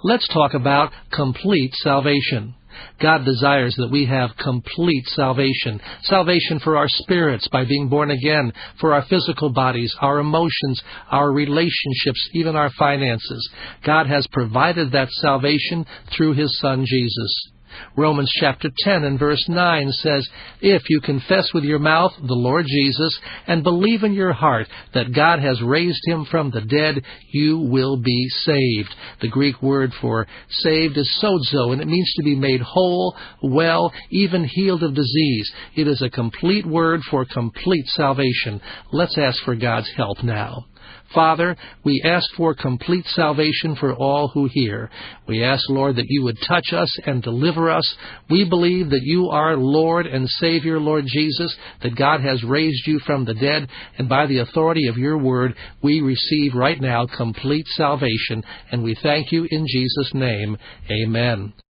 Let's talk about complete salvation. God desires that we have complete salvation. Salvation for our spirits by being born again, for our physical bodies, our emotions, our relationships, even our finances. God has provided that salvation through His Son, Jesus. Romans chapter 10 and verse 9 says, "If you confess with your mouth the Lord Jesus and believe in your heart that God has raised Him from the dead, you will be saved." The Greek word for saved is sozo, and it means to be made whole, well, even healed of disease. It is a complete word for complete salvation. Let's ask for God's help now. Father, we ask for complete salvation for all who hear. We ask, Lord, that you would touch us and deliver us. We believe that you are Lord and Savior, Lord Jesus, that God has raised you from the dead, and by the authority of your word, we receive right now complete salvation, and we thank you in Jesus' name. Amen.